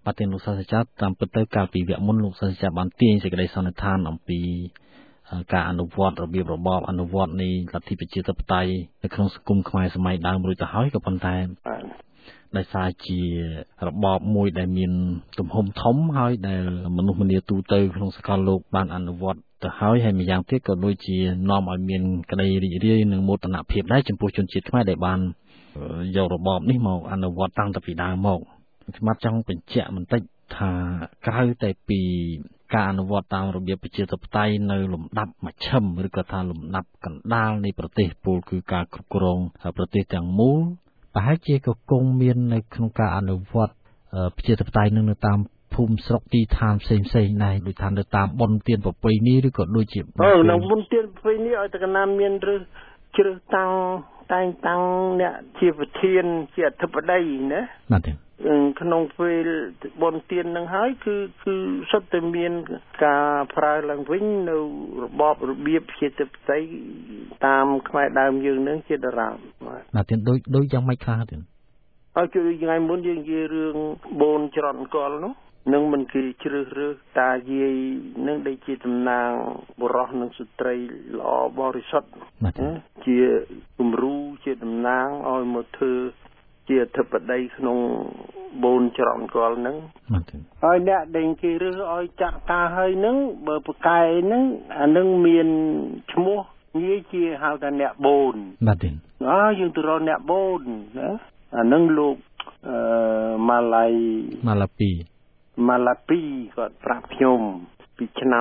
tiền lục sa chát tam bật tới cả vì việc muốn lục sa chát bản tiền sẽ cái đây sau này than ông pi cả anh vọtระเบียบระบอบanh vọt này làที่ประชาธิปไตยในក្នុងសង្គមខ្មែរសម័យដើមរួចទៅហើយក៏ប៉ុន្តែដោយសារជារបបមួយដែលមានទំហំធំហើយដែលមនុស្សម្នាទូទៅក្នុងសកលលោកបានអនុវត្តទៅហើយម្យ៉ាងទៀតក៏ដូចជានាំឲ្យមានក្តីរីករាយនិងមោទនភាពដែរចំពោះជនជាតិខ្មែរដែលបានយករបបនេះមកអនុវត្តតាំងពីដើមមកខ្ញុំចង់បញ្ជាក់បន្តិចថាក្រៅតែពីការអនុវត្តតាមរបៀបប្រជាធិបតេយ្យនៅលំដាប់មជ្ឈិមឬក៏ថាលំដាប់កណ្ដាលនៃប្រទេសពលគឺការគ្រប់គ្រងប្រទេសទាំងមូលប្រហែលជាក៏គង់មាននៅក្នុងការអនុវត្តប្រជាធិបតេយ្យនៅតាមភូមិស្រុកទីឋានផ្សេងៗដែរដូចថានៅតាមបុណ្យទានប្រពៃណីឬក៏ដូចជានៅបុណ្យទានប្រពៃណីឲ្យតែកណាមានឬជ្រើសតាំងអ្នកជាប្រធានជាអធិបតីណាបាទទេក្នុងពេលបុណ្យទាននឹងហើយគឺសុទ្ធតែមានការប្រើឡើងវិញនៅរបបរបៀបជាធិបតីតាមខ្មែរដើមយើងនឹងជាតារាបាទទេដូចយ៉ាងម៉េចខ្លះទេហើយគឺថ្ងៃមុនយើងនិយាយរឿងបូនច្រត់អង្គលនោះនឹងមិនគេជ្រើសរើសតាយាយនឹងដែលជាតំណាងបុរសនិងស្ត្រីល្អបរិសុទ្ធជាគំរូជាតំណាងឲ្យមកធ្វើជាអធិបតីក្នុងបូនច្រត់អង្គលហ្នឹងហើយអ្នកដែលគេរើសឲ្យចាក់ការហើយហ្នឹងបើប្រកែហ្នឹងអានឹងមានឈ្មោះងាយជាហៅថាអ្នកបូនបាទទេយើងទៅរកអ្នកបូនណាអានឹងលោកម៉ាឡាពីគាត់ប្រាប់ខ្ញុំពីឆ្នាំ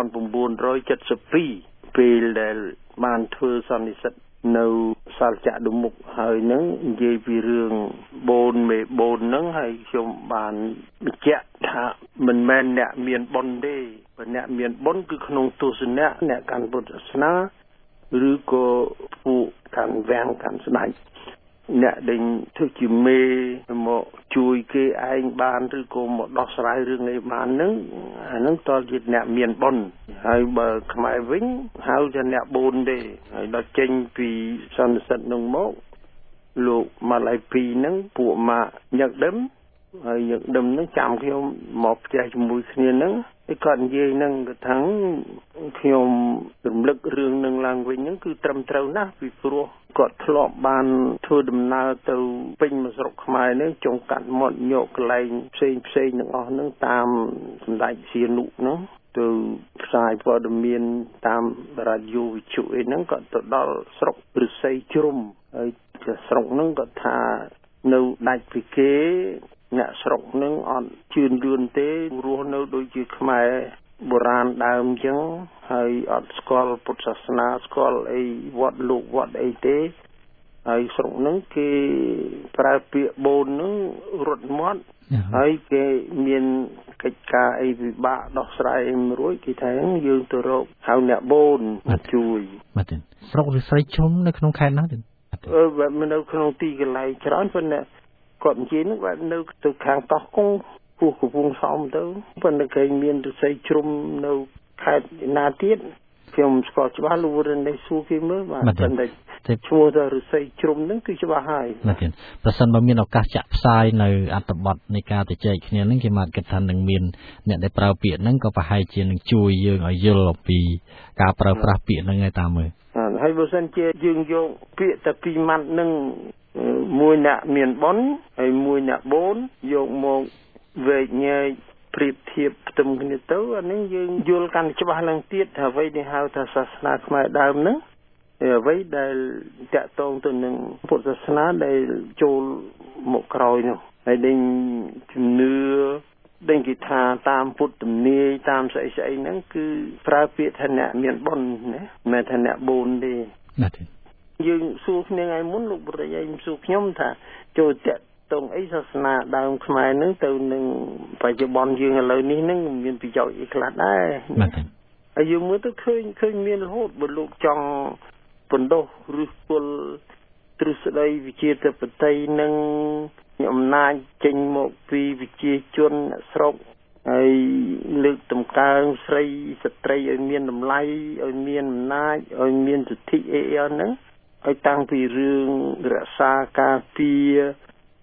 1972ពេលដែលបានធ្វើសន្និសីទនៅសាលចតុមុខហើយនឹងនិយាយពីរឿងបូនមេបូននឹងហើយខ្ញុំបានបញ្ជាក់ថាមិនមែនអ្នកមានបុណ្យទេបើអ្នកមានបុណ្យគឺក្នុងទស្សនៈអ្នកកាន់ពុទ្ធសាសនាឬក៏ពួកកាន់វាំងកាន់ស្ដេចអ្នកដែលធ្វើជាមេមកជួយគេឯងបានឬក៏មកដោះស្រាយរឿងនេះបាននឹងអានឹងតើជាអ្នកមានបុណ្យហើយបើខ្មែរវិញហៅថាអ្នកបូនទេហើយដល់ចេញពីសន្និសីទនឹងមកលោកម៉ាឡៃពីនឹងពួកម៉ាញឹកដឹមហើយញឹកដឹមនឹងចាំខ្ញុំមកផ្ទះជាមួយគ្នានឹងគេគាត់និយាយនឹងកថាខ្ញុំរំលឹករឿងនឹងឡើងវិញនឹងគឺត្រឹមត្រូវណាស់ពីព្រោះគាត់ធ្លាប់បានធ្វើដំណើរទៅពេញមកស្រុកខ្មែរនេះចុងកាត់មាត់ញោកកន្លែងផ្សេងទាំងអស់ហ្នឹងតាមសម្ដេចសៀនុហ្នឹងទៅផ្សាយព័ត៌មានតាមរ៉ាឌីយ៉ូវិទ្យុអីហ្នឹងក៏ទៅដល់ស្រុកឫស្សីជ្រុំហើយស្រុកហ្នឹងក៏ថានៅដាច់ពីគេអ្នកស្រុកហ្នឹងអត់ជឿនលឿនទេរស់នៅដូចជាខ្មែរបុរាណដើមអញ្ចឹងហើយអត់ស្គាល់ពុទ្ធសាសនាស្គាល់អីវត្តលោកវត្តអីទេហើយស្រុកហ្នឹងគេប្រើពាក្យបូនហ្នឹងរត់មាត់ហើយគេមានកិច្ចការអីពិបាកដោះស្រាយមិនរួចគេថាយើងទៅរកហៅអ្នកបូនជួយបាទទេស្រុកឫស្សីជ្រុំនៅក្នុងខេត្តណាទេបែបនៅក្នុងទីកន្លែងច្រើនប៉ុន្តែគាត់និយាយហ្នឹងបែបនៅទៅខាងតោះគង់ពោះកំពង់សោមទៅប៉ុន្តែគេមានឫស្សីជ្រុំនៅខេត្តណាទៀតខ្ញុំស្គាល់ច្បាស់លោករនេះសួរគេមើលបាទប៉ុន្តែឈ្មោះថាឫស្សីជ្រុំហ្នឹងគឺច្បាស់ហើយបាទទេប្រសិនបើមានឱកាសចាក់ផ្សាយនៅអត្ថបទនៃការទៅចែកគ្នាហ្នឹងគេមកគិតថានឹងមានអ្នកដែលប្រើពាក្យហ្នឹងក៏ប្រហែលជានឹងជួយយើងឲ្យយល់អំពីការប្រើប្រាស់ពាក្យហ្នឹងឯតាមមើលហើយបើសិនជាយើងយកពាក្យតែពីរម៉ាត់ហ្នឹងមួយអ្នកមានបុណ្យហើយមួយអ្នកបូនយកមកវែកញែកប្រៀបធៀបផ្ទឹមគ្នាទៅអានេះយើងយល់កាន់ច្បាស់ឡើងទៀតថាអ្វីដែលហៅថាសាសនាខ្មែរដើមហ្នឹងអ្វីដែលតាក់ទងទៅនឹងពុទ្ធសាសនាដែលចូលមកក្រោយនោះហើយដែលជំនឿដែលគេថាតាមពុទ្ធទំនាយតាមស្អីហ្នឹងគឺប្រើពាក្យថាអ្នកមានបុណ្យណាមិនថាអ្នកបូនទេណាទេយើងសួរគ្នាថ្ងៃមុនលោកបរិយាយសួរខ្ញុំថាចូលតាក់ទងអីសាសនាដើមខ្មែរហ្នឹងទៅនឹងបច្ចុប្បន្នយើងឥឡូវនេះហ្នឹងមានប្រយោជន៍អីខ្លះដែរហើយយើងមើលទៅឃើញមានរហូតបើលោកចង់បណ្ដុះឬគល់ទ្រឹស្ដីវិជាធិបតេយ្យនឹងអំណាចចេញមកពីវិជាជនស្រុកហើយលើកតម្កើងស្រីស្ត្រីឲ្យមានតម្លៃឲ្យមានអំណាចឲ្យមានសិទ្ធិអីហ្នឹងឲ្យតាំងពីរឿងរក្សាការពារ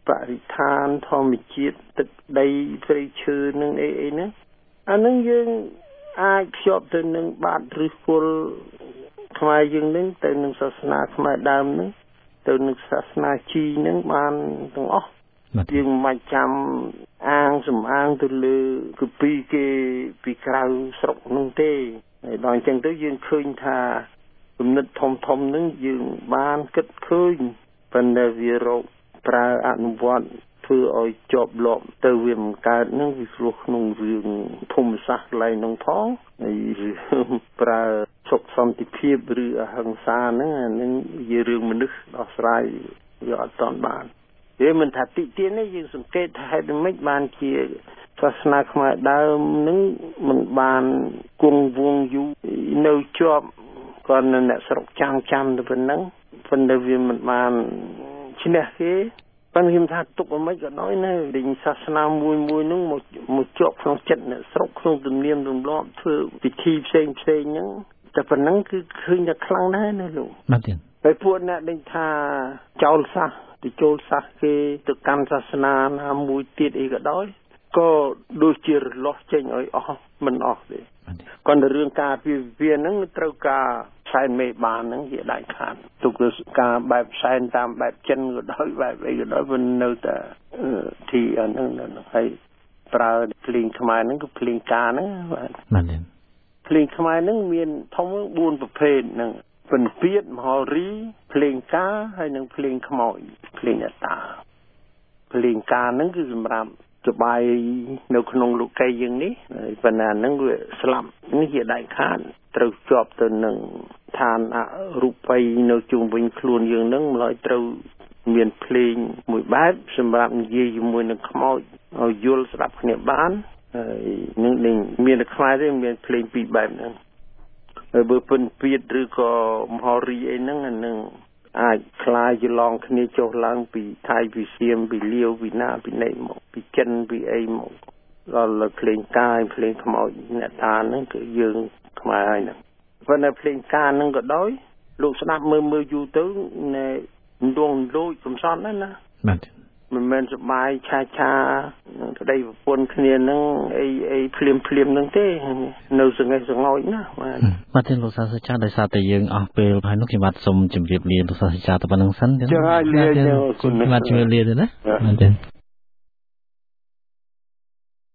បរិស្ថានធម្មជាតិទឹកដីព្រៃឈើនឹងអីហ្នឹងអានឹងយើងអាចភ្ជាប់ទៅនឹងបាតឫសគល់ខ្មែរយើងនឹងទៅនឹងសាសនាខ្មែរដើមនឹងទៅនឹងសាសនាជីនឹងបានទាំងអស់យើងមិនចាំអាងសំអាងទៅលើគឺគេពីក្រៅស្រុកនោះទេហើយដល់អញ្ចឹងទៅយើងឃើញថាគំនិតធំនឹងយើងបានគិតឃើញប៉ុន្តែវារកប្រើអនុវត្តធ្វើឲ្យជាប់លាប់ទៅវាមិនកើតនឹងវាគ្រោះក្នុងរឿងភូមិសាស្ត្រឡៃនឹងផងហើយប្រើសុខសន្តិភាពឬអហិង្សាហ្នឹងអានឹងជារឿងមនុស្សដោះស្រាយវាអត់ទាន់បានវាមិនថាតិទៀនទេយើងសង្កេតថាហេតុម៉េចបានជាសាសនាខ្មែរដើមនឹងមិនបានគង់វង្សយូរនៅជាប់គាត់នៅអ្នកស្រុកចាំទៅប៉ុណ្ណឹងប៉ុន្តែវាមិនបានឈ្នះទេប៉ុន្តែខ្ញុំថាទុកអ្វីក៏ដោយនៅលេងសាសនាមួយហ្នឹងមកជាប់ក្នុងចិត្តអ្នកស្រុកក្នុងទំនៀមទម្លាប់ធ្វើពិធីផ្សេងហ្នឹងតែប៉ុណ្ណឹងគឺឃើញតែខ្លាំងដែរណាលោកបាទទេហើយពួកអ្នកដែលថាចោលសាសទៅចូលសាសគេទៅកាន់សាសនាណាមួយទៀតអីក៏ដោយក៏ដូចជារលាស់ចេញឲ្យអស់មិនអស់ទេcònរឿងការពីវាហ្នឹងត្រូវការផ្សែនមេបានហ្នឹងជាដាច់ខាតទុកការបែបផ្សែនតាមបែបចិនក៏ដោយបែបអីក៏ដោយវានៅតែទីអាហ្នឹងហើយប្រើភ្លេងខ្មែរហ្នឹងគឺភ្លេងការហ្នឹងបាទភ្លេងខ្មែរហ្នឹងមានធំ4ប្រភេទហ្នឹងពិនពៀតមហោរីភ្លេងការហើយនិងភ្លេងខ្មោចភ្លេងអតាភ្លេងការហ្នឹងគឺសម្រាប់សបាយនៅក្នុងលោកីយើងនេះប៉ុន្តែហ្នឹងវាស្លាប់នេះជាដាច់ខាតត្រូវជាប់ទៅនឹងឋានអរូបីនៅជុំវិញខ្លួនយើងហ្នឹងម្ល៉េះត្រូវមានភ្លេងមួយបែបសម្រាប់និយាយជាមួយនឹងខ្មោចឲ្យយល់ស្ដាប់គ្នាបានហើយនឹងមានតែខ្មែរទេមានភ្លេងពីរបែបហ្នឹងហើយបើពិនពៀតឬក៏មហោរីអីហ្នឹងអានឹងអាចខ្លាយច្រឡំគ្នាចុះឡើងពីថៃពីសៀមពីលាវពីណាពីណីមកពីចិនពីអីមកដល់ភ្លេងកាយភ្លេងខ្មោចអ្នកតាហ្នឹងគឺយើងខ្មែរហើយហ្នឹងប៉ុន្តែភ្លេងការហ្នឹងក៏ដោយលោកស្ដាប់មើលយូរទៅណែដងលូចកំសត់ណាបាទមិនមែនសបាយឆាប្តីប្រពន្ធគ្នាហ្នឹងអីភ្លាមហ្នឹងទេនៅសង្ហេះសង្ហោចណាបាទទេលោកសាស្ត្រាចារ្យដោយសារតែយើងអស់ពេលហើយនោះខ្ញុំបាទសូមជម្រាបលាលោកសាស្ត្រាចារ្យទៅប៉ុណ្្នឹងសិនចា៎លាគុណបាទជម្រាបលាទេណាបាទទេ